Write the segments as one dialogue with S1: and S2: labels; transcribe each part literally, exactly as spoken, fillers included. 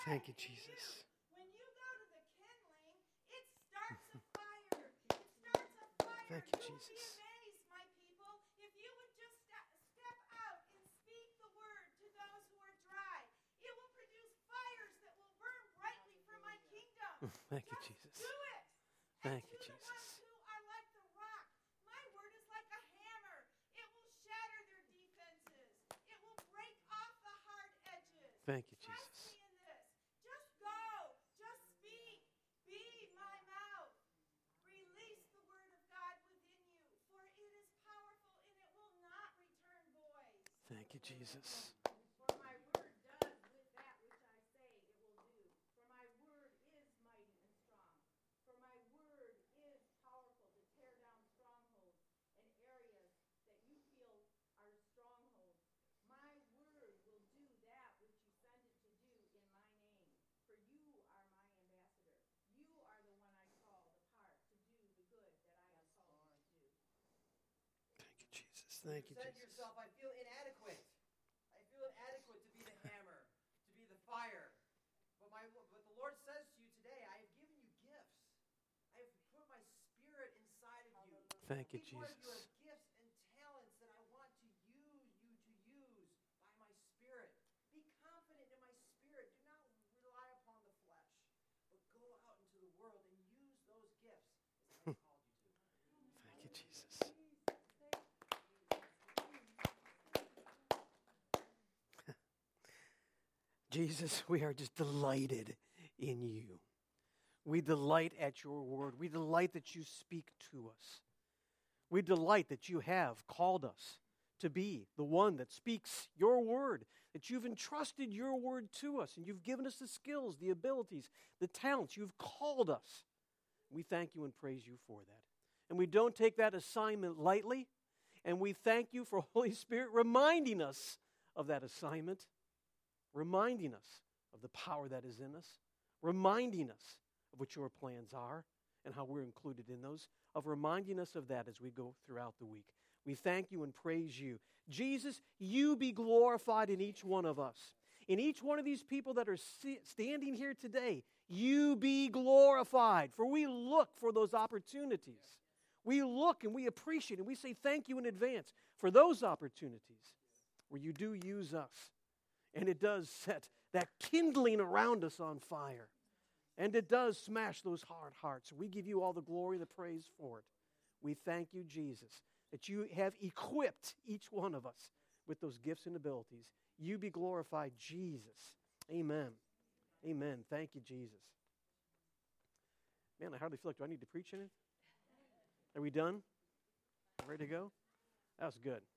S1: Thank you, Jesus.
S2: When you go to the kindling, it starts a fire. It starts a fire.
S1: Thank you,
S2: You'll
S1: Jesus.
S2: be amazed, my people, if you would just step, step out and speak the word to those who are dry. It will produce fires that will burn brightly for my kingdom.
S1: Thank you,
S2: Just
S1: Jesus.
S2: do it.
S1: Thank
S2: and
S1: you,
S2: to the
S1: Jesus.
S2: ones who are like the rock, my word is like a hammer. It will shatter their defenses. It will break off the hard edges.
S1: Thank you,
S2: Trust
S1: Jesus.
S2: me in this. Just go. Just speak. Be my mouth. Release the word of God within you, for it is powerful and it will not return void.
S1: Thank you, Jesus.
S2: For my word does with that which I say it will do. For my word is mighty and strong. For my word is powerful to tear down strongholds and areas that you feel are strongholds. My word will do that which you send it to do in my name. For you are my ambassador. You are the one I called apart to do the good that I have called you to do.
S1: Thank you, Jesus. Thank you,
S3: You said to
S1: Jesus.
S3: yourself, I feel inadequate. I feel inadequate to be the hammer, to be the fire. But my, but the Lord says to you today, I have given you gifts. I have put my spirit inside of you.
S1: Thank you,
S3: Each one of you
S1: Jesus.
S3: have gifts and talents that I want to use you to use by my spirit. Be confident in my spirit. Do not rely upon the flesh, but go out into the world and use those gifts as I have called you to.
S1: Thank you, Jesus. Jesus, we are just delighted in you. We delight at your word. We delight that you speak to us. We delight that you have called us to be the one that speaks your word, that you've entrusted your word to us, and you've given us the skills, the abilities, the talents. You've called us. We thank you and praise you for that. And we don't take that assignment lightly, and we thank you for Holy Spirit reminding us of that assignment, reminding us of the power that is in us, reminding us of what your plans are and how we're included in those, of reminding us of that as we go throughout the week. We thank you and praise you. Jesus, you be glorified in each one of us. In each one of these people that are standing here today, you be glorified. For we look for those opportunities. We look and we appreciate and we say thank you in advance for those opportunities where you do use us. And it does set that kindling around us on fire. And it does smash those hard hearts. We give you all the glory, the praise for it. We thank you, Jesus, that you have equipped each one of us with those gifts and abilities. You be glorified, Jesus. Amen. Amen. Thank you, Jesus. Man, I hardly feel like, do I need to preach in it? Are we done? Ready to go? That was good.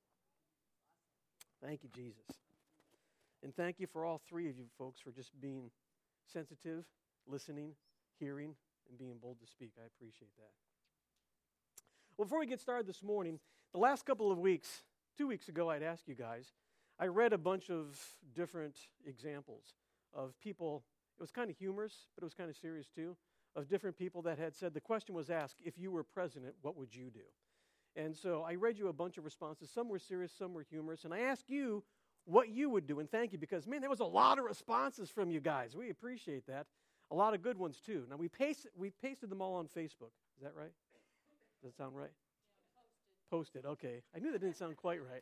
S1: Thank you, Jesus. And thank you for all three of you folks for just being sensitive, listening, hearing, and being bold to speak. I appreciate that. Well, before we get started this morning, the last couple of weeks, two weeks ago, I'd asked you guys, I read a bunch of different examples of people. It was kind of humorous, but it was kind of serious too, of different people that had said, the question was asked, if you were president, what would you do? And so I read you a bunch of responses. Some were serious, some were humorous. And I asked you what you would do. And thank you, because, man, there was a lot of responses from you guys. We appreciate that. A lot of good ones, too. Now, we pasted, we pasted them all on Facebook. Is that right? Does that sound right? Yeah, posted. Posted, okay. I knew that didn't sound quite right.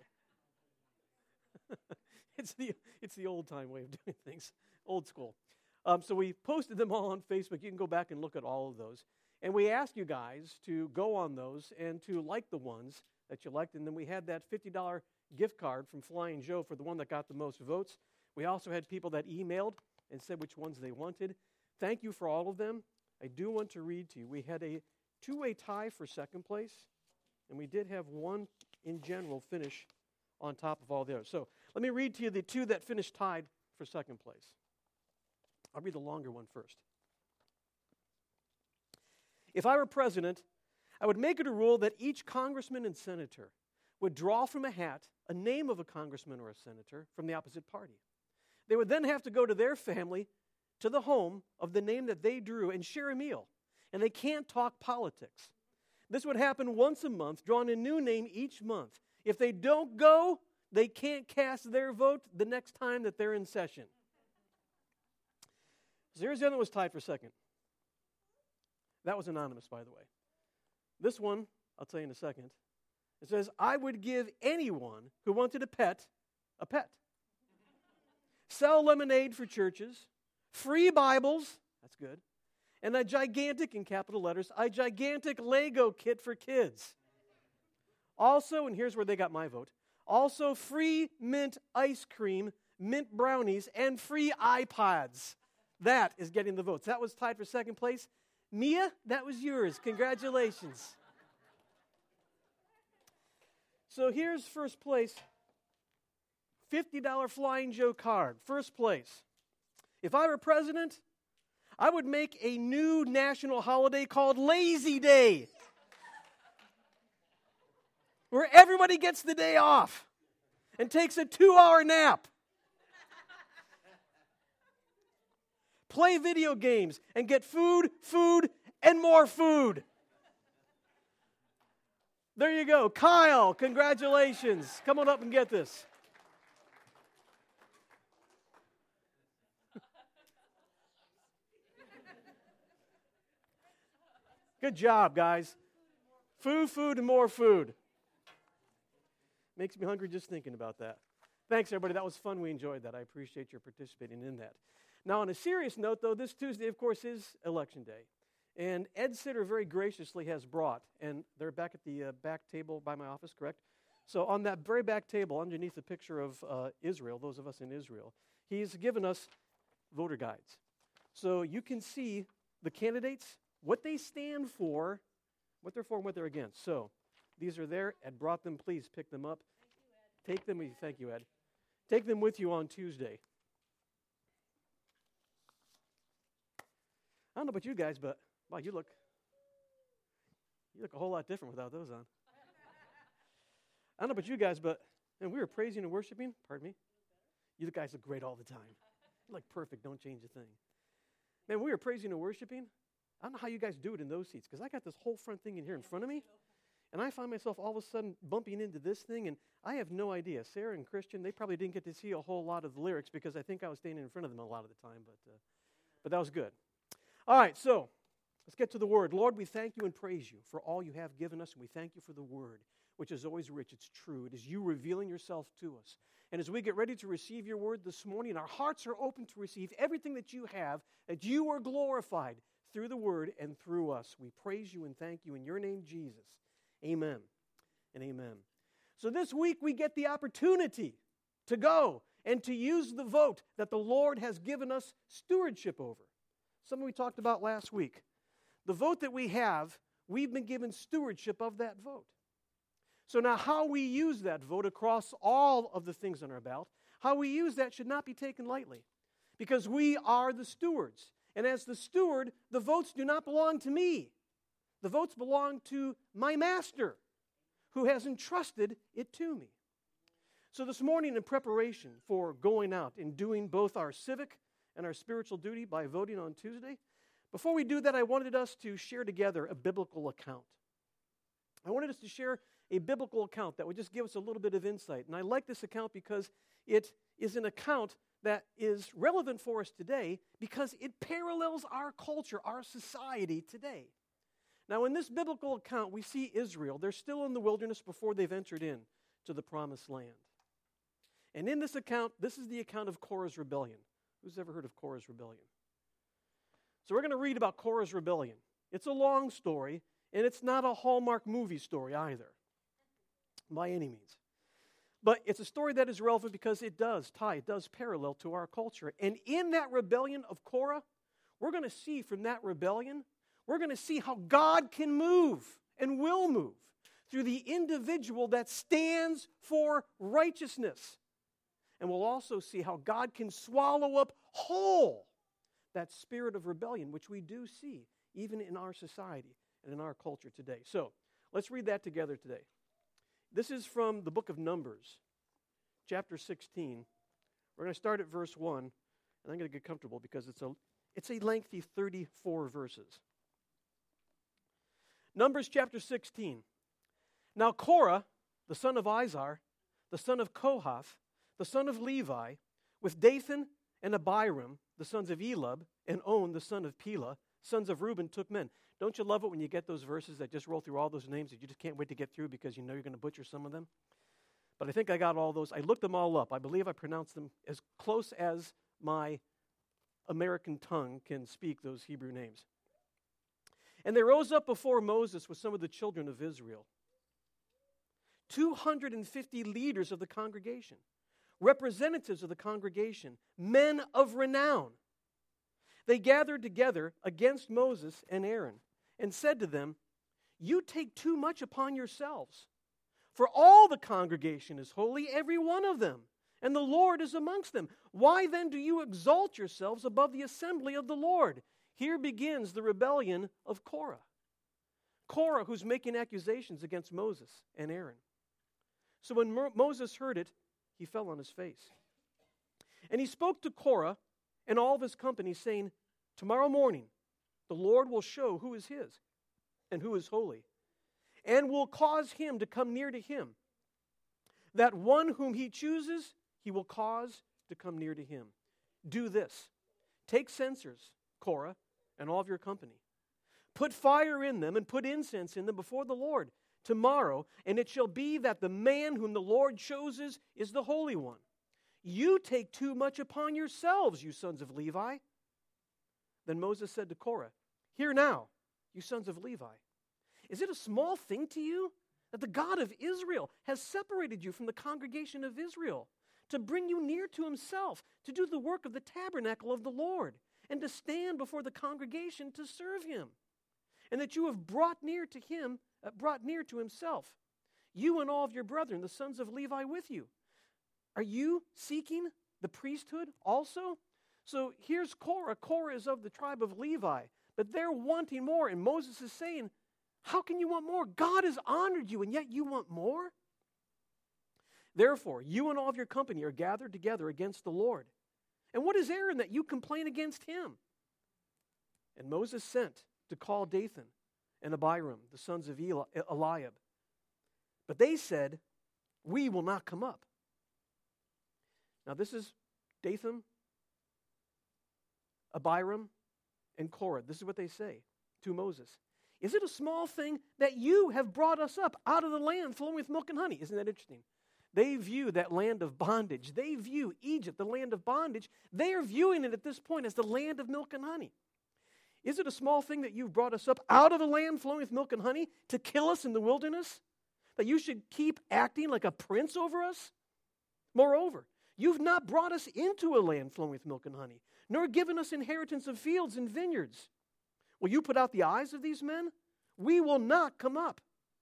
S1: it's the it's the old-time way of doing things, old school. Um, so we posted them all on Facebook. You can go back and look at all of those. And we asked you guys to go on those and to like the ones that you liked. And then we had that fifty dollars gift card from Flying Joe for the one that got the most votes. We also had people that emailed and said which ones they wanted. Thank you for all of them. I do want to read to you. We had a two-way tie for second place, and we did have one in general finish on top of all the others. So let me read to you the two that finished tied for second place. I'll read the longer one first. If I were president, I would make it a rule that each congressman and senator would draw from a hat a name of a congressman or a senator from the opposite party. They would then have to go to their family, to the home of the name that they drew, and share a meal. And they can't talk politics. This would happen once a month, drawing a new name each month. If they don't go, they can't cast their vote the next time that they're in session. So here's the other one that was tied for second. That was anonymous, by the way. This one, I'll tell you in a second. It says, I would give anyone who wanted a pet a pet. Sell lemonade for churches, free Bibles, that's good, and a gigantic, in capital letters, a gigantic Lego kit for kids. Also, and here's where they got my vote, also free mint ice cream, mint brownies, and free iPods. That is getting the votes. That was tied for second place. Mia, that was yours. Congratulations. So here's first place. fifty dollars Flying Joe card. First place. If I were president, I would make a new national holiday called Lazy Day, where everybody gets the day off and takes a two-hour nap. Play video games and get food, food, and more food. There you go. Kyle, congratulations. Come on up and get this. Good job, guys. Food, food, and more food. Makes me hungry just thinking about that. Thanks, everybody. That was fun. We enjoyed that. I appreciate your participating in that. Now, on a serious note, though, this Tuesday, of course, is Election Day. And Ed Sitter very graciously has brought, and they're back at the uh, back table by my office, correct? So on that very back table, underneath the picture of uh, Israel, those of us in Israel, he's given us voter guides. So you can see the candidates, what they stand for, what they're for, and what they're against. So these are there. Ed brought them. Please pick them up. Thank you, Ed. Take them with you. Thank you, Ed. Take them with you on Tuesday. I don't know about you guys, but wow, you look you look a whole lot different without those on. I don't know about you guys, but and we were praising and worshiping. Pardon me. You guys look great all the time. You look perfect. Don't change a thing. Man, we were praising and worshiping. I don't know how you guys do it in those seats, because I got this whole front thing in here in front of me, and I find myself all of a sudden bumping into this thing, and I have no idea. Sarah and Christian, they probably didn't get to see a whole lot of the lyrics because I think I was standing in front of them a lot of the time, but uh, but that was good. All right, so let's get to the Word. Lord, we thank you and praise you for all you have given us, and we thank you for the Word, which is always rich. It's true. It is you revealing yourself to us. And as we get ready to receive your Word this morning, our hearts are open to receive everything that you have, that you are glorified through the Word and through us. We praise you and thank you in your name, Jesus. Amen and amen. So this week we get the opportunity to go and to use the vote that the Lord has given us stewardship over. Something we talked about last week. The vote that we have, we've been given stewardship of that vote. So now how we use that vote across all of the things on our ballot, how we use that should not be taken lightly, because we are the stewards. And as the steward, the votes do not belong to me. The votes belong to my master, who has entrusted it to me. So this morning, in preparation for going out and doing both our civic and our spiritual duty by voting on Tuesday, before we do that, I wanted us to share together a biblical account. I wanted us to share a biblical account that would just give us a little bit of insight. And I like this account because it is an account that is relevant for us today because it parallels our culture, our society today. Now, in this biblical account, we see Israel. They're still in the wilderness before they've entered in to the promised land. And in this account, this is the account of Korah's rebellion. Who's ever heard of Korah's rebellion? So we're going to read about Korah's rebellion. It's a long story, and it's not a Hallmark movie story either, by any means. But it's a story that is relevant because it does tie, it does parallel to our culture. And in that rebellion of Korah, we're going to see from that rebellion, we're going to see how God can move and will move through the individual that stands for righteousness. And we'll also see how God can swallow up whole that spirit of rebellion, which we do see even in our society and in our culture today. So let's read that together today. This is from the book of Numbers, chapter sixteen. We're going to start at verse one, and I'm going to get comfortable because it's a, it's a lengthy thirty-four verses. Numbers chapter sixteen. Now Korah, the son of Izhar, the son of Kohath, the son of Levi, with Dathan and Abiram, the sons of Elab, and On, the son of Pelah, sons of Reuben, took men. Don't you love it when you get those verses that just roll through all those names that you just can't wait to get through because you know you're going to butcher some of them? But I think I got all those. I looked them all up. I believe I pronounced them as close as my American tongue can speak those Hebrew names. And they rose up before Moses with some of the children of Israel. two hundred fifty leaders of the congregation, representatives of the congregation, men of renown. They gathered together against Moses and Aaron and said to them, "You take too much upon yourselves. For all the congregation is holy, every one of them, and the Lord is amongst them. Why then do you exalt yourselves above the assembly of the Lord?" Here begins the rebellion of Korah. Korah, who's making accusations against Moses and Aaron. So when Mo- Moses heard it, he fell on his face. And he spoke to Korah and all of his company, saying, "Tomorrow morning the Lord will show who is his and who is holy, and will cause him to come near to him. That one whom he chooses, he will cause to come near to him. Do this. Take censers, Korah, and all of your company. Put fire in them and put incense in them before the Lord tomorrow, and it shall be that the man whom the Lord chooses is the Holy One. You take too much upon yourselves, you sons of Levi." Then Moses said to Korah, "Hear now, you sons of Levi. Is it a small thing to you that the God of Israel has separated you from the congregation of Israel to bring you near to himself, to do the work of the tabernacle of the Lord, and to stand before the congregation to serve him, and that you have brought near to him, uh, brought near to himself, you and all of your brethren, the sons of Levi, with you? Are you seeking the priesthood also?" So here's Korah. Korah is of the tribe of Levi, but they're wanting more, and Moses is saying, how can you want more? God has honored you, and yet you want more? Therefore, you and all of your company are gathered together against the Lord. And what is Aaron that you complain against him? And Moses sent to call Dathan and Abiram, the sons of Eli- Eliab. But they said, "We will not come up." Now this is Dathan, Abiram, and Korah. This is what they say to Moses. "Is it a small thing that you have brought us up out of the land flowing with milk and honey?" Isn't that interesting? They view that land of bondage. They view Egypt, the land of bondage. They are viewing it at this point as the land of milk and honey. "Is it a small thing that you've brought us up out of a land flowing with milk and honey to kill us in the wilderness? That you should keep acting like a prince over us? Moreover, you've not brought us into a land flowing with milk and honey, nor given us inheritance of fields and vineyards. Will you put out the eyes of these men? We will not come up."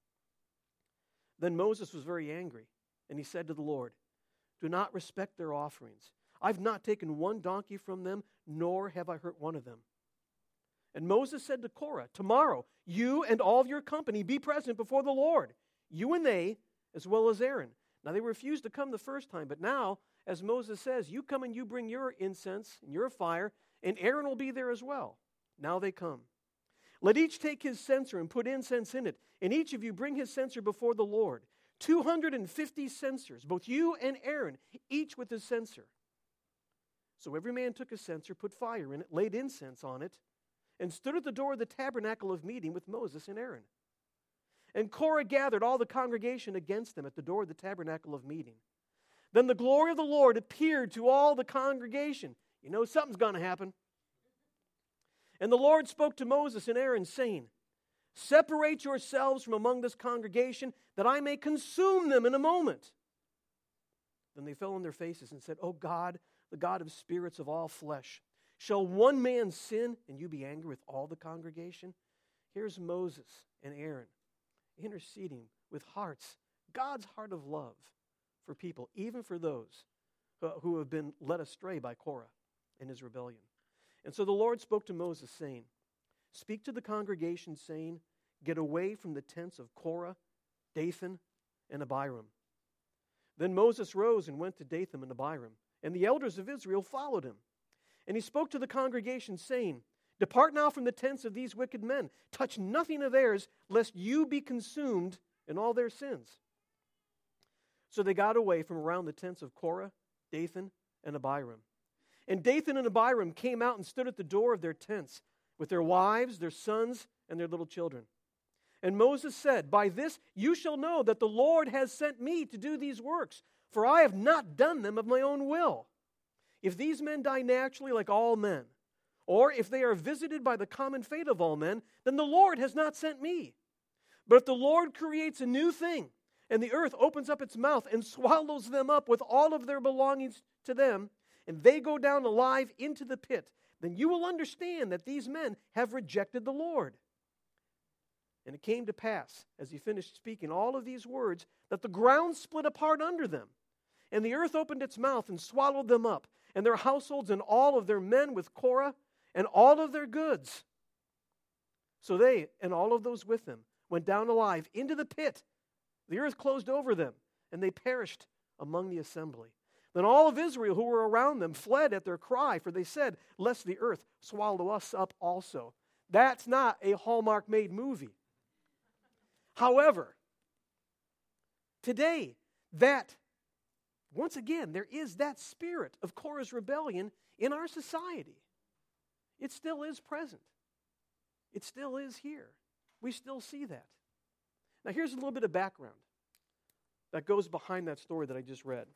S1: Then Moses was very angry, and he said to the Lord, "Do not respect their offerings. I've not taken one donkey from them, nor have I hurt one of them." And Moses said to Korah, "Tomorrow, you and all of your company be present before the Lord, you and they, as well as Aaron." Now they refused to come the first time, but now, as Moses says, you come and you bring your incense and your fire, and Aaron will be there as well. Now they come. "Let each take his censer and put incense in it, and each of you bring his censer before the Lord. two hundred fifty censers, both you and Aaron, each with his censer." So every man took a censer, put fire in it, laid incense on it, and stood at the door of the tabernacle of meeting with Moses and Aaron. And Korah gathered all the congregation against them at the door of the tabernacle of meeting. Then the glory of the Lord appeared to all the congregation. You know something's going to happen. And the Lord spoke to Moses and Aaron, saying, "Separate yourselves from among this congregation, that I may consume them in a moment." Then they fell on their faces and said, "O God, the God of spirits of all flesh, shall one man sin and you be angry with all the congregation?" Here's Moses and Aaron interceding with hearts, God's heart of love for people, even for those who have been led astray by Korah in his rebellion. And so the Lord spoke to Moses, saying, "Speak to the congregation, saying, get away from the tents of Korah, Dathan, and Abiram." Then Moses rose and went to Dathan and Abiram, and the elders of Israel followed him. And he spoke to the congregation, saying, "Depart now from the tents of these wicked men. Touch nothing of theirs, lest you be consumed in all their sins." So they got away from around the tents of Korah, Dathan, and Abiram. And Dathan and Abiram came out and stood at the door of their tents with their wives, their sons, and their little children. And Moses said, "By this you shall know that the Lord has sent me to do these works, for I have not done them of my own will. If these men die naturally like all men, or if they are visited by the common fate of all men, then the Lord has not sent me. But if the Lord creates a new thing, and the earth opens up its mouth and swallows them up with all of their belongings to them, and they go down alive into the pit, then you will understand that these men have rejected the Lord." And it came to pass, as he finished speaking all of these words, that the ground split apart under them, and the earth opened its mouth and swallowed them up, and their households and all of their men with Korah, and all of their goods. So they and all of those with them went down alive into the pit. The earth closed over them, and they perished among the assembly. Then all of Israel who were around them fled at their cry, for they said, "Lest the earth swallow us up also." That's not a Hallmark-made movie. However, today, that, once again, there is that spirit of Korah's rebellion in our society. It still is present. It still is here. We still see that. Now, here's a little bit of background that goes behind that story that I just read.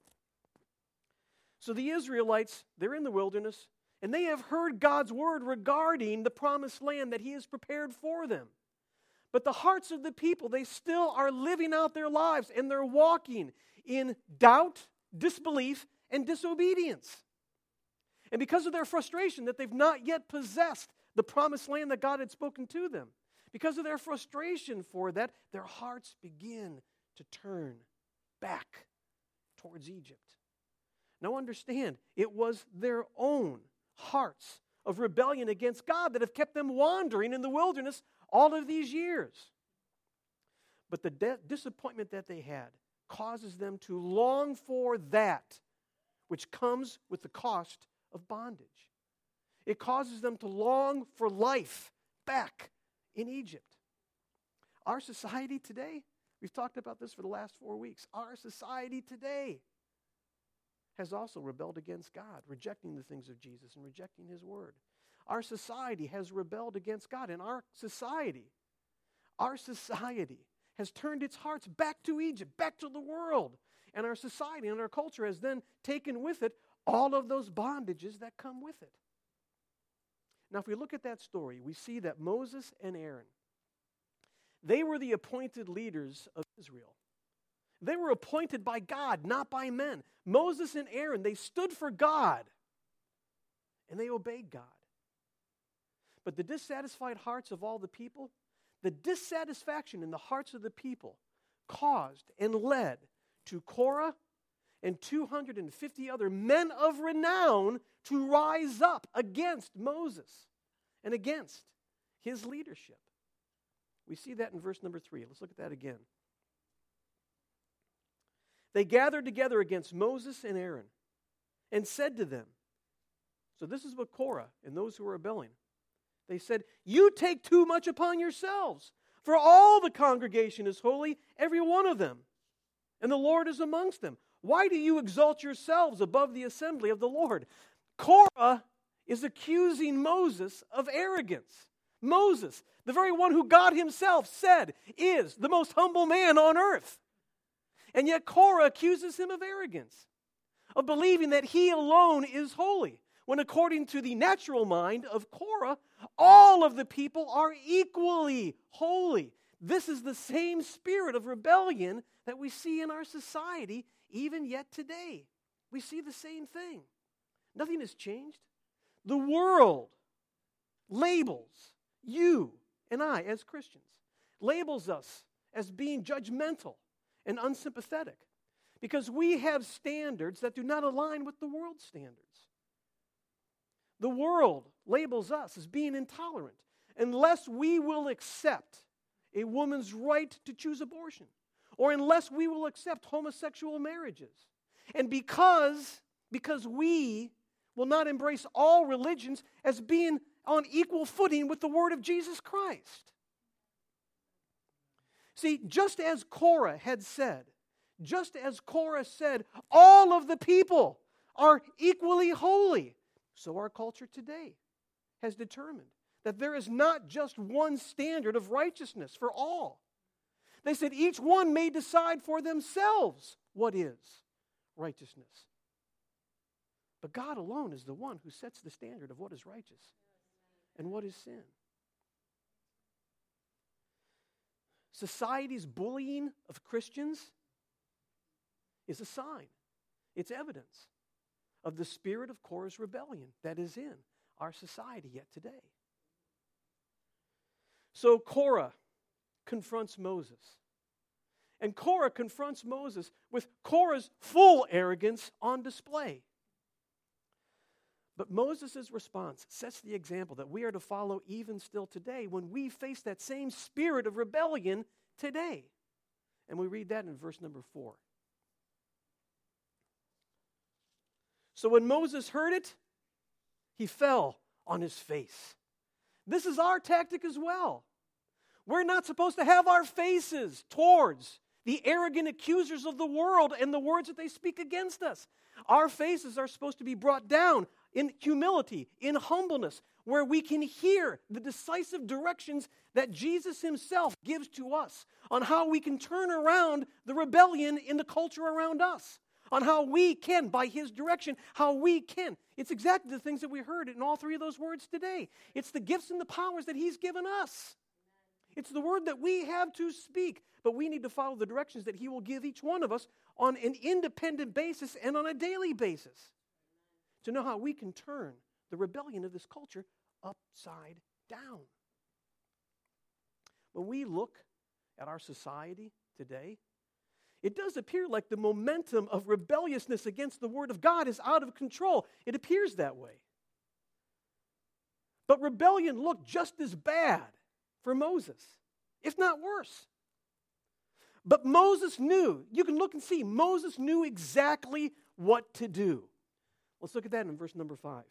S1: So the Israelites, they're in the wilderness, and they have heard God's word regarding the promised land that he has prepared for them. But the hearts of the people, they still are living out their lives, and they're walking in doubt, disbelief, and disobedience. And because of their frustration that they've not yet possessed the promised land that God had spoken to them, because of their frustration for that, their hearts begin to turn back towards Egypt. Now understand, it was their own hearts of rebellion against God that have kept them wandering in the wilderness all of these years. But the de- disappointment that they had causes them to long for that which comes with the cost of bondage. It causes them to long for life back in Egypt. Our society today, we've talked about this for the last four weeks, our society today has also rebelled against God, rejecting the things of Jesus and rejecting his word. Our society has rebelled against God, and our society, our society has turned its hearts back to Egypt, back to the world. And our society and our culture has then taken with it all of those bondages that come with it. Now, if we look at that story, we see that Moses and Aaron, they were the appointed leaders of Israel. They were appointed by God, not by men. Moses and Aaron, they stood for God, and they obeyed God. But the dissatisfied hearts of all the people, the dissatisfaction in the hearts of the people caused and led to Korah and two hundred fifty other men of renown to rise up against Moses and against his leadership. We see that in verse number three. Let's look at that again. They gathered together against Moses and Aaron and said to them, so this is what Korah and those who were rebelling, they said, "You take too much upon yourselves, for all the congregation is holy, every one of them, and the Lord is amongst them. Why do you exalt yourselves above the assembly of the Lord?" Korah is accusing Moses of arrogance. Moses, the very one who God himself said is the most humble man on earth. And yet Korah accuses him of arrogance, of believing that he alone is holy, when according to the natural mind of Korah, all of the people are equally holy. This is the same spirit of rebellion that we see in our society even yet today. We see the same thing. Nothing has changed. The world labels you and I as Christians, labels us as being judgmental and unsympathetic because we have standards that do not align with the world's standards. The world labels us as being intolerant unless we will accept a woman's right to choose abortion, or unless we will accept homosexual marriages. And because, because we will not embrace all religions as being on equal footing with the word of Jesus Christ. See, just as Korah had said, just as Korah said, all of the people are equally holy. So our culture today has determined that there is not just one standard of righteousness for all. They said each one may decide for themselves what is righteousness. But God alone is the one who sets the standard of what is righteous and what is sin. Society's bullying of Christians is a sign, it's evidence of the spirit of Korah's rebellion that is in our society yet today. So Korah confronts Moses. And Korah confronts Moses with Korah's full arrogance on display. But Moses' response sets the example that we are to follow even still today when we face that same spirit of rebellion today. And we read that in verse number four. So when Moses heard it, he fell on his face. This is our tactic as well. We're not supposed to have our faces towards the arrogant accusers of the world and the words that they speak against us. Our faces are supposed to be brought down in humility, in humbleness, where we can hear the decisive directions that Jesus himself gives to us on how we can turn around the rebellion in the culture around us, on how we can, by his direction, how we can. It's exactly the things that we heard in all three of those words today. It's the gifts and the powers that he's given us. It's the word that we have to speak, but we need to follow the directions that he will give each one of us on an independent basis and on a daily basis to know how we can turn the rebellion of this culture upside down. When we look at our society today, it does appear like the momentum of rebelliousness against the Word of God is out of control. It appears that way. But rebellion looked just as bad for Moses, if not worse. But Moses knew, you can look and see, Moses knew exactly what to do. Let's look at that in verse number five.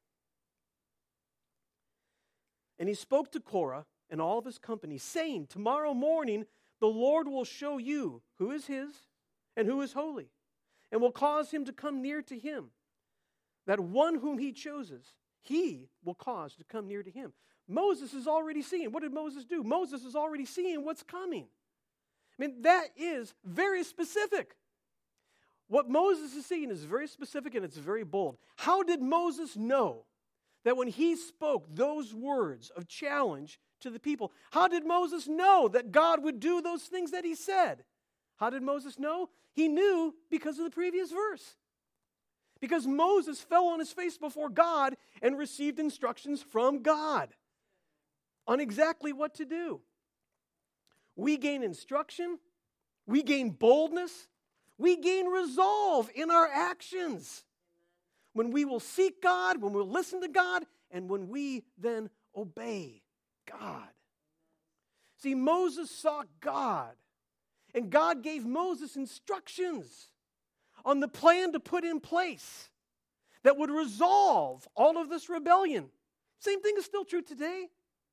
S1: And he spoke to Korah and all of his company, saying, tomorrow morning the Lord will show you who is his and who is holy, and will cause him to come near to him. That one whom he chooses, he will cause to come near to him. Moses is already seeing. What did Moses do? Moses is already seeing what's coming. I mean, that is very specific. What Moses is seeing is very specific and it's very bold. How did Moses know that when he spoke those words of challenge to the people, how did Moses know that God would do those things that he said? How did Moses know? He knew because of the previous verse. Because Moses fell on his face before God and received instructions from God on exactly what to do. We gain instruction, we gain boldness, we gain resolve in our actions. When we will seek God, when we'll listen to God, and when we then obey God. See, Moses saw God, and God gave Moses instructions on the plan to put in place that would resolve all of this rebellion. Same thing is still true today.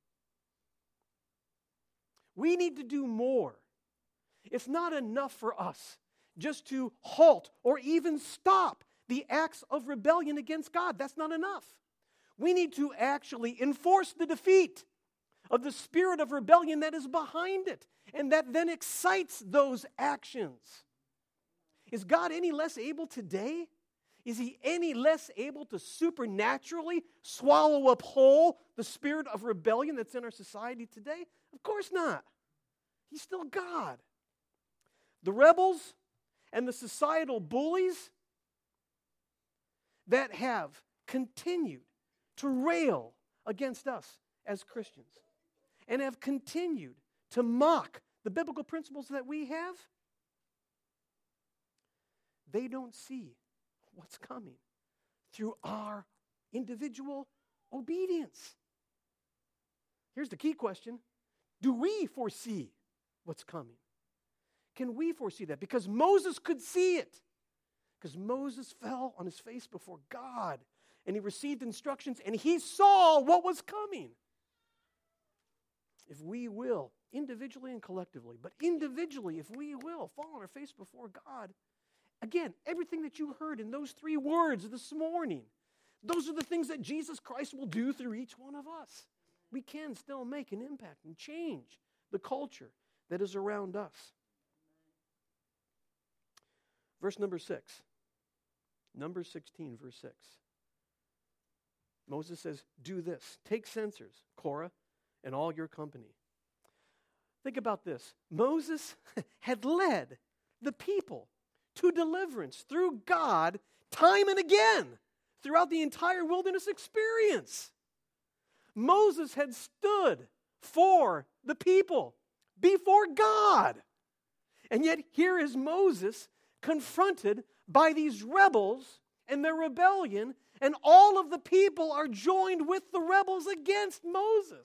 S1: We need to do more. It's not enough for us just to halt or even stop the acts of rebellion against God. That's not enough. We need to actually enforce the defeat of the spirit of rebellion that is behind it and that then excites those actions. Is God any less able today? Is he any less able to supernaturally swallow up whole the spirit of rebellion that's in our society today? Of course not. He's still God. The rebels and the societal bullies that have continued to rail against us as Christians and have continued to mock the biblical principles that we have, they don't see what's coming through our individual obedience. Here's the key question. Do we foresee what's coming? Can we foresee that? Because Moses could see it. Because Moses fell on his face before God and he received instructions and he saw what was coming. If we will, individually and collectively, but individually, if we will, fall on our face before God, again, everything that you heard in those three words this morning Those are the things that Jesus Christ will do through each one of us. We can still make an impact and change the culture that is around us. Verse number six. Numbers sixteen, verse six. Moses says, do this. Take censers, Korah, and all your company. Think about this. Moses had led the people to deliverance through God time and again throughout the entire wilderness experience. Moses had stood for the people before God. And yet here is Moses confronted by these rebels and their rebellion, and all of the people are joined with the rebels against Moses.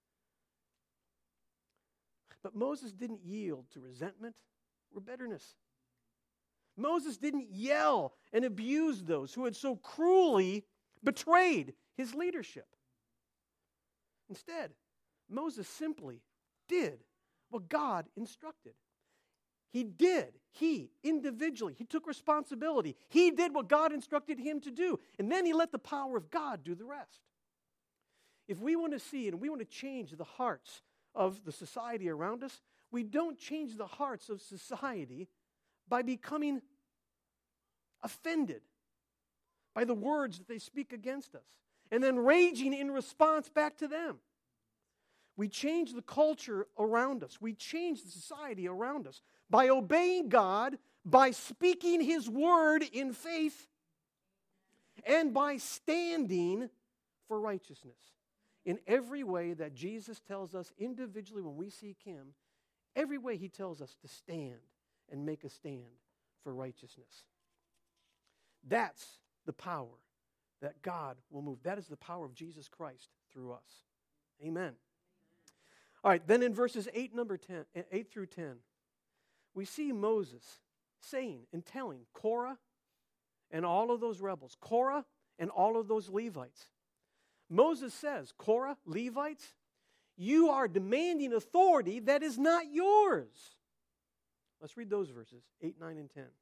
S1: But Moses didn't yield to resentment or bitterness. Moses didn't yell and abuse those who had so cruelly betrayed his leadership. Instead, Moses simply did what God instructed. He did. He, individually, he took responsibility. He did what God instructed him to do. And then he let the power of God do the rest. If we want to see and we want to change the hearts of the society around us, we don't change the hearts of society by becoming offended by the words that they speak against us and then raging in response back to them. We change the culture around us. We change the society around us by obeying God, by speaking His word in faith, and by standing for righteousness. In every way that Jesus tells us individually when we seek Him, every way He tells us to stand and make a stand for righteousness. That's the power that God will move. That is the power of Jesus Christ through us. Amen. All right, then in verses eight, number ten, eight through ten, we see Moses saying and telling Korah and all of those rebels, Korah and all of those Levites. Moses says, Korah, Levites, you are demanding authority that is not yours. Let's read those verses, eight, nine, and ten.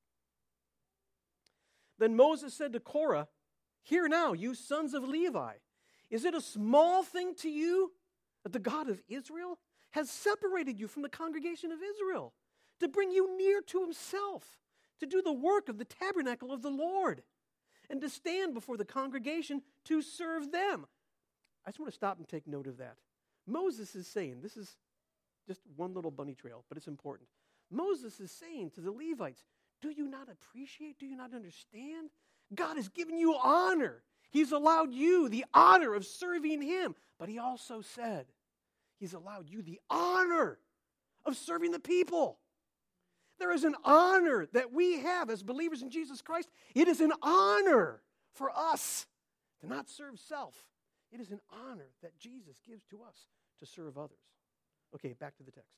S1: Then Moses said to Korah, hear now, you sons of Levi, is it a small thing to you that the God of Israel has separated you from the congregation of Israel to bring you near to Himself, to do the work of the tabernacle of the Lord, and to stand before the congregation to serve them? I just want to stop and take note of that. Moses is saying, this is just one little bunny trail, but it's important. Moses is saying to the Levites, do you not appreciate, do you not understand? God has given you honor. He's allowed you the honor of serving Him. But He also said, He's allowed you the honor of serving the people. There is an honor that we have as believers in Jesus Christ. It is an honor for us to not serve self. It is an honor that Jesus gives to us to serve others. Okay, back to the text.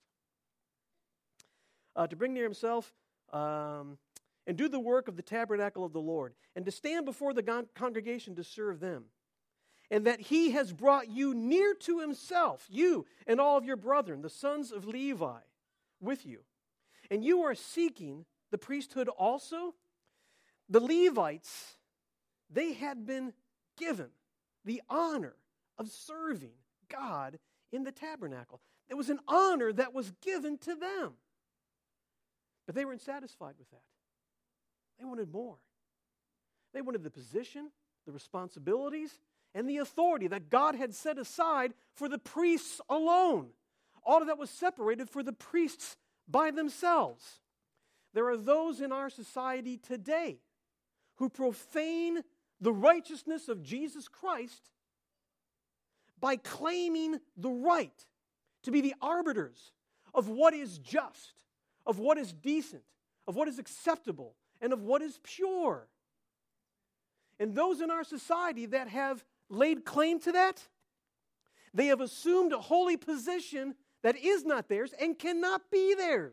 S1: Uh, to bring near Himself um, and do the work of the tabernacle of the Lord, and to stand before the con- congregation to serve them. And that He has brought you near to Himself, you and all of your brethren, the sons of Levi, with you. And you are seeking the priesthood also. The Levites, they had been given the honor of serving God in the tabernacle. It was an honor that was given to them. But they weren't satisfied with that. They wanted more. They wanted the position, the responsibilities, and the authority that God had set aside for the priests alone. All of that was separated for the priests by themselves. There are those in our society today who profane the righteousness of Jesus Christ by claiming the right to be the arbiters of what is just, of what is decent, of what is acceptable, and of what is pure. And those in our society that have laid claim to that, they have assumed a holy position that is not theirs and cannot be theirs.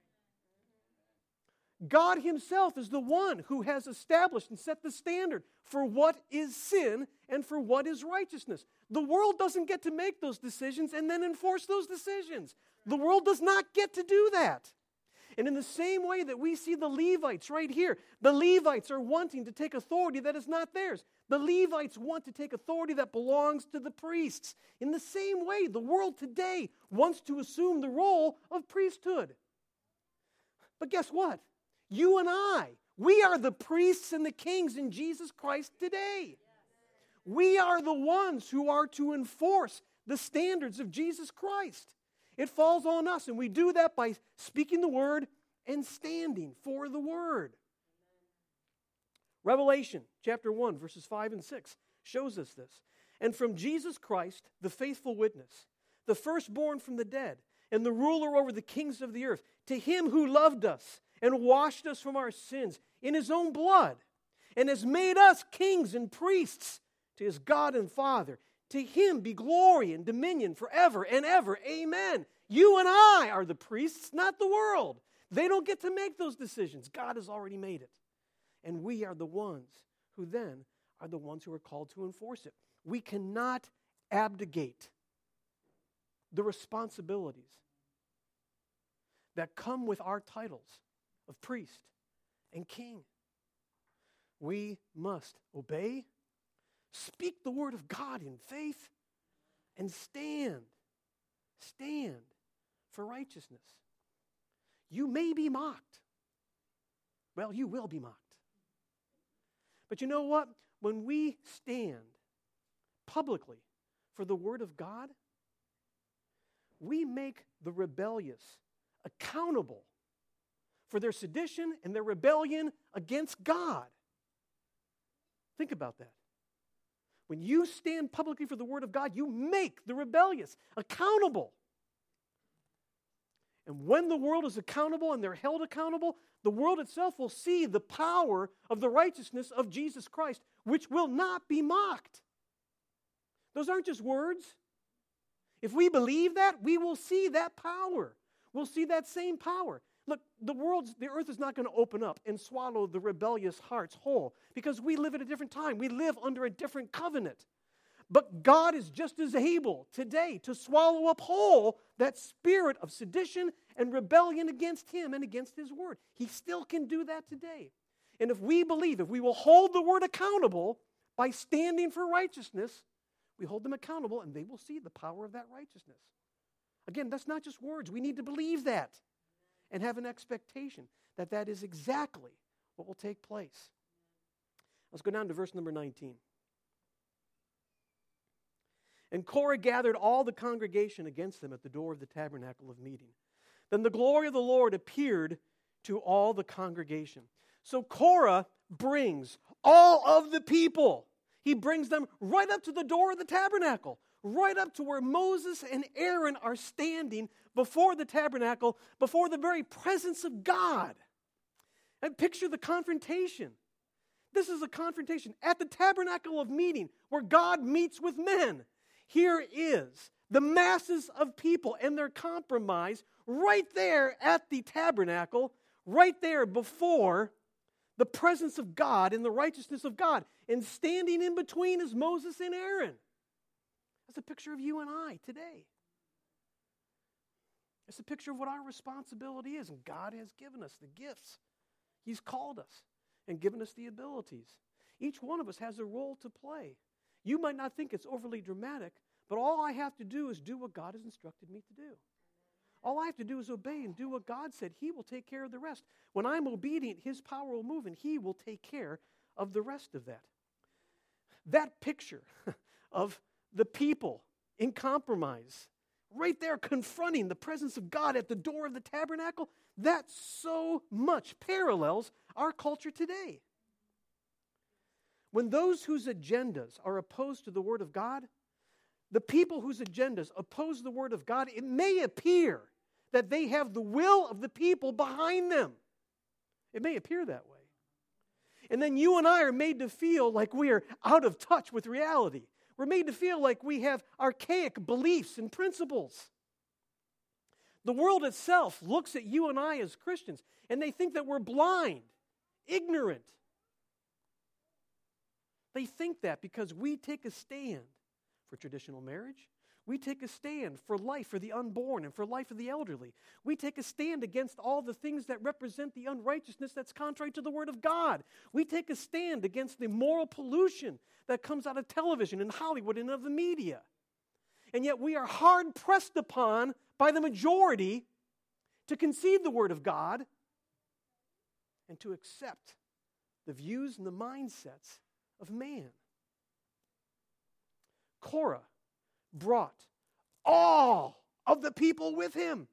S1: God Himself is the one who has established and set the standard for what is sin and for what is righteousness. The world doesn't get to make those decisions and then enforce those decisions. The world does not get to do that. And in the same way that we see the Levites right here, the Levites are wanting to take authority that is not theirs. The Levites want to take authority that belongs to the priests. In the same way, the world today wants to assume the role of priesthood. But guess what? You and I, we are the priests and the kings in Jesus Christ today. We are the ones who are to enforce the standards of Jesus Christ. It falls on us, and we do that by speaking the word and standing for the word. Revelation chapter one, verses five and six shows us this. And from Jesus Christ, the faithful witness, the firstborn from the dead, and the ruler over the kings of the earth, to him who loved us and washed us from our sins in his own blood, and has made us kings and priests to his God and Father. To him be glory and dominion forever and ever. Amen. You and I are the priests, not the world. They don't get to make those decisions. God has already made it. And we are the ones who then are the ones who are called to enforce it. We cannot abdicate the responsibilities that come with our titles of priest and king. We must obey, speak the word of God in faith, and stand, stand for righteousness. You may be mocked. Well, you will be mocked. But you know what? When we stand publicly for the word of God, we make the rebellious accountable for their sedition and their rebellion against God. Think about that. When you stand publicly for the word of God, you make the rebellious accountable. And when the world is accountable and they're held accountable, the world itself will see the power of the righteousness of Jesus Christ, which will not be mocked. Those aren't just words. If we believe that, we will see that power. We'll see that same power. Look, the world's, the earth is not going to open up and swallow the rebellious hearts whole because we live at a different time. We live under a different covenant. But God is just as able today to swallow up whole that spirit of sedition and rebellion against him and against his word. He still can do that today. And if we believe, if we will hold the word accountable by standing for righteousness, we hold them accountable and they will see the power of that righteousness. Again, that's not just words. We need to believe that and have an expectation that that is exactly what will take place. Let's go down to verse number nineteen. And Korah gathered all the congregation against them at the door of the tabernacle of meeting. Then the glory of the Lord appeared to all the congregation. So Korah brings all of the people. He brings them right up to the door of the tabernacle, right up to where Moses and Aaron are standing before the tabernacle, before the very presence of God. And picture the confrontation. This is a confrontation at the tabernacle of meeting where God meets with men. Here is the masses of people and their compromise right there at the tabernacle, right there before the presence of God and the righteousness of God. And standing in between is Moses and Aaron. That's a picture of you and I today. It's a picture of what our responsibility is. And God has given us the gifts. He's called us and given us the abilities. Each one of us has a role to play. You might not think it's overly dramatic, but all I have to do is do what God has instructed me to do. All I have to do is obey and do what God said. He will take care of the rest. When I'm obedient, his power will move and he will take care of the rest of that. That picture of the people in compromise, right there confronting the presence of God at the door of the tabernacle, that so much parallels our culture today. When those whose agendas are opposed to the Word of God, the people whose agendas oppose the Word of God, it may appear that they have the will of the people behind them. It may appear that way. And then you and I are made to feel like we are out of touch with reality. We're made to feel like we have archaic beliefs and principles. The world itself looks at you and I as Christians, and they think that we're blind, ignorant. They think that because we take a stand for traditional marriage, We take a stand for life for the unborn and for life for the elderly. We take a stand against all the things that represent the unrighteousness that's contrary to the Word of God. We take a stand against the moral pollution that comes out of television and Hollywood and of the media. And yet we are hard pressed upon by the majority to concede the Word of God and to accept the views and the mindsets of man. Korah brought all of the people with him.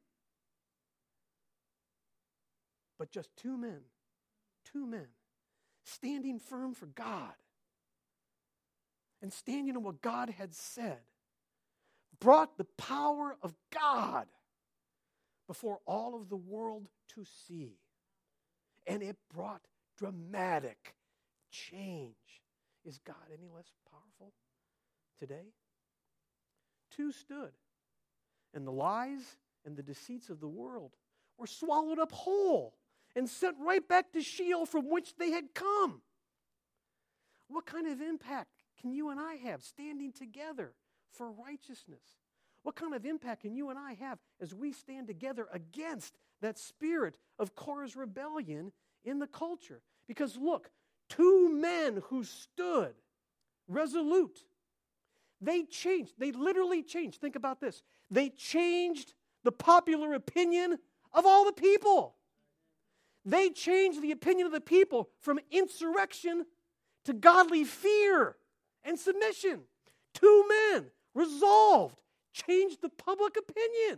S1: But just two men, two men, standing firm for God and standing on what God had said, brought the power of God before all of the world to see. And it brought dramatic change. Is God any less powerful today? Two stood, and the lies and the deceits of the world were swallowed up whole and sent right back to Sheol from which they had come. What kind of impact can you and I have standing together for righteousness? What kind of impact can you and I have as we stand together against that spirit of Korah's rebellion in the culture? Because look, two men who stood resolute, they changed. They literally changed. Think about this. They changed the popular opinion of all the people. They changed the opinion of the people from insurrection to godly fear and submission. Two men resolved, changed the public opinion.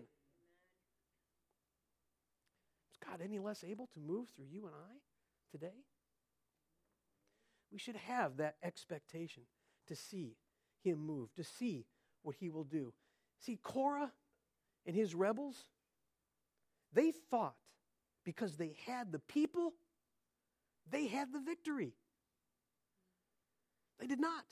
S1: Is God any less able to move through you and I today? We should have that expectation to see him move, to see what he will do. See, Korah and his rebels, they thought because they had the people, they had the victory. They did not.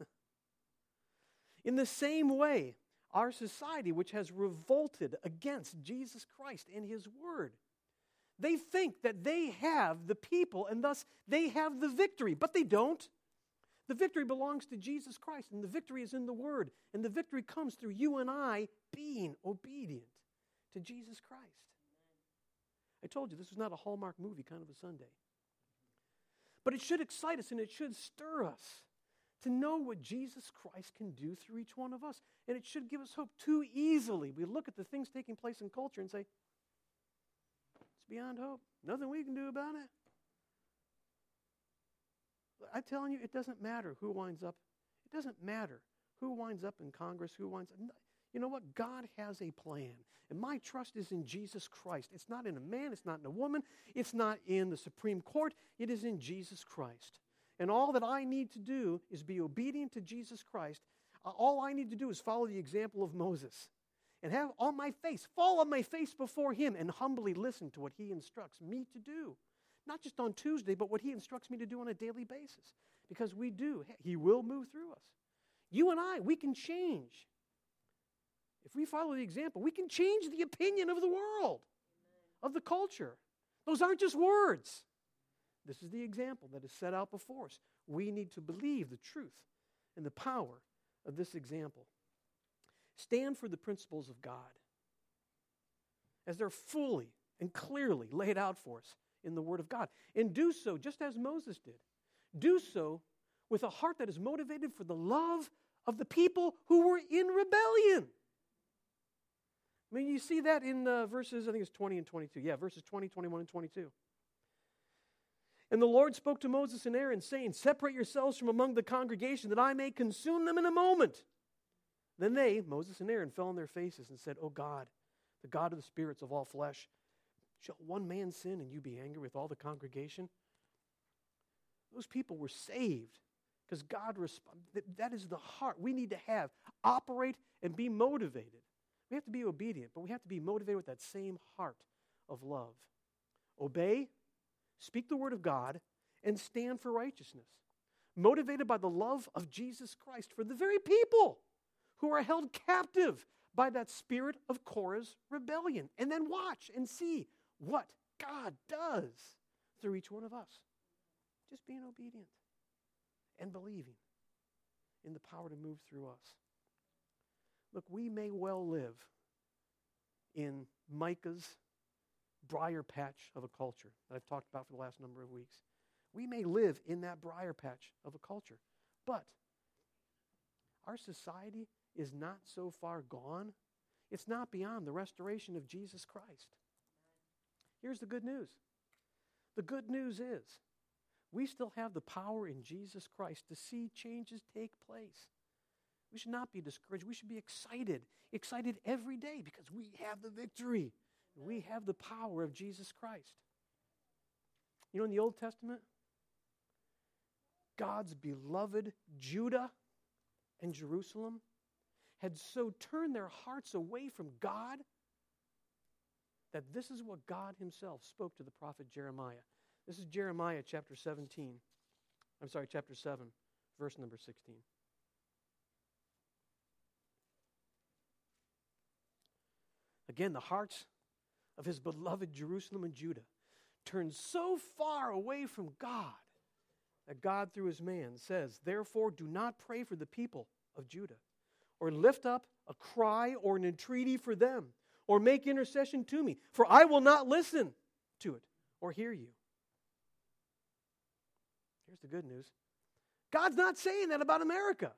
S1: In the same way, our society, which has revolted against Jesus Christ and his word, they think that they have the people and thus they have the victory, but they don't. The victory belongs to Jesus Christ, and the victory is in the Word, and the victory comes through you and I being obedient to Jesus Christ. I told you this was not a Hallmark movie kind of a Sunday. But it should excite us and it should stir us to know what Jesus Christ can do through each one of us. And it should give us hope. Too easily we look at the things taking place in culture and say, it's beyond hope. Nothing we can do about it. I'm telling you, it doesn't matter who winds up. It doesn't matter who winds up in Congress, who winds up. You know what? God has a plan. And my trust is in Jesus Christ. It's not in a man. It's not in a woman. It's not in the Supreme Court. It is in Jesus Christ. And all that I need to do is be obedient to Jesus Christ. Uh, all I need to do is follow the example of Moses and have on my face, fall on my face before him and humbly listen to what he instructs me to do. Not just on Tuesday, but what he instructs me to do on a daily basis. Because we do. He will move through us. You and I, we can change. If we follow the example, we can change the opinion of the world, of the culture. Those aren't just words. This is the example that is set out before us. We need to believe the truth and the power of this example. Stand for the principles of God as they're fully and clearly laid out for us in the Word of God. And do so just as Moses did. Do so with a heart that is motivated for the love of the people who were in rebellion. I mean, you see that in uh, verses, I think it's twenty and twenty-two. Yeah, verses twenty, twenty-one, and twenty-two. And the Lord spoke to Moses and Aaron, saying, separate yourselves from among the congregation, that I may consume them in a moment. Then they, Moses and Aaron, fell on their faces and said, O God, the God of the spirits of all flesh, shall one man sin and you be angry with all the congregation? Those people were saved because God responded. That is the heart we need to have. Operate and be motivated. We have to be obedient, but we have to be motivated with that same heart of love. Obey, speak the word of God, and stand for righteousness. Motivated by the love of Jesus Christ for the very people who are held captive by that spirit of Korah's rebellion. And then watch and see what God does through each one of us. Just being obedient and believing in the power to move through us. Look, we may well live in Micah's briar patch of a culture that I've talked about for the last number of weeks. We may live in that briar patch of a culture, but our society is not so far gone. It's not beyond the restoration of Jesus Christ. Here's the good news. The good news is we still have the power in Jesus Christ to see changes take place. We should not be discouraged. We should be excited, excited every day because we have the victory. We have the power of Jesus Christ. You know, in the Old Testament, God's beloved Judah and Jerusalem had so turned their hearts away from God that this is what God himself spoke to the prophet Jeremiah. This is Jeremiah chapter seventeen. I'm sorry, chapter seven, verse number sixteen. Again, the hearts of his beloved Jerusalem and Judah turned so far away from God that God, through his man, says, "Therefore do not pray for the people of Judah, or lift up a cry or an entreaty for them, or make intercession to me, for I will not listen to it or hear you." Here's the good news. God's not saying that about America.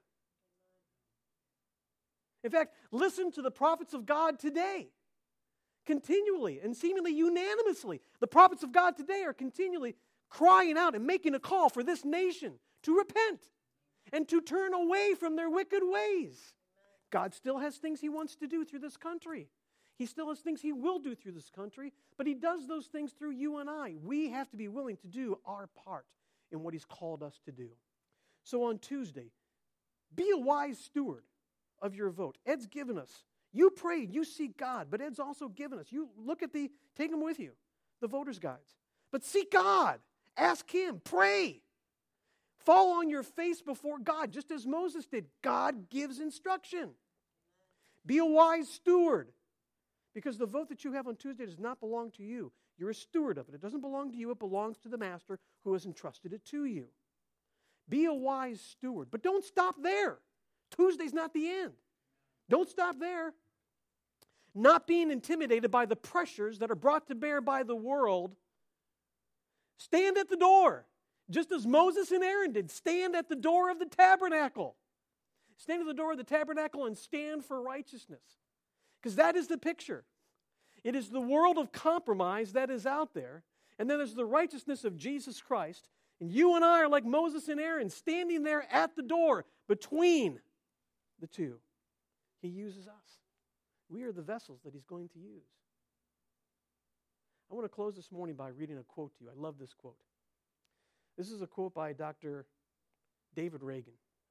S1: In fact, listen to the prophets of God today. Continually and seemingly unanimously, the prophets of God today are continually crying out and making a call for this nation to repent and to turn away from their wicked ways. God still has things he wants to do through this country. He still has things he will do through this country, but he does those things through you and I. We have to be willing to do our part in what he's called us to do. So on Tuesday, be a wise steward of your vote. Ed's given us. You prayed, you seek God, but Ed's also given us. You look at the, take them with you, the voter's guides. But seek God. Ask him. Pray. Fall on your face before God, just as Moses did. God gives instruction. Be a wise steward, because the vote that you have on Tuesday does not belong to you. You're a steward of it. It doesn't belong to you. It belongs to the master who has entrusted it to you. Be a wise steward, but don't stop there. Tuesday's not the end. Don't stop there. Not being intimidated by the pressures that are brought to bear by the world. Stand at the door, just as Moses and Aaron did. Stand at the door of the tabernacle. Stand at the door of the tabernacle and stand for righteousness. Because that is the picture. It is the world of compromise that is out there. And then there's the righteousness of Jesus Christ. And you and I are like Moses and Aaron, standing there at the door between the two. He uses us. We are the vessels that he's going to use. I want to close this morning by reading a quote to you. I love this quote. This is a quote by Doctor David Reagan.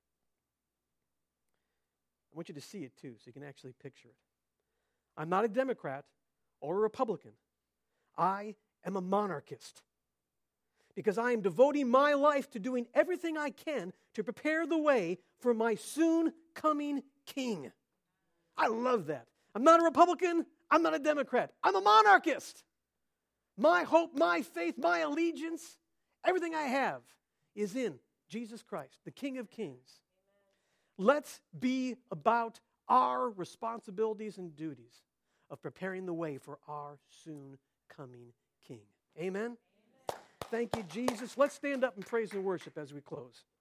S1: I want you to see it too, so you can actually picture it. "I'm not a Democrat or a Republican. I am a monarchist, because I am devoting my life to doing everything I can to prepare the way for my soon coming king." I love that. I'm not a Republican. I'm not a Democrat. I'm a monarchist. My hope, my faith, my allegiance, everything I have is in Jesus Christ, the King of Kings. Let's be about our responsibilities and duties of preparing the way for our soon coming King. Amen? Amen. Thank you, Jesus. Let's stand up and praise and worship as we close.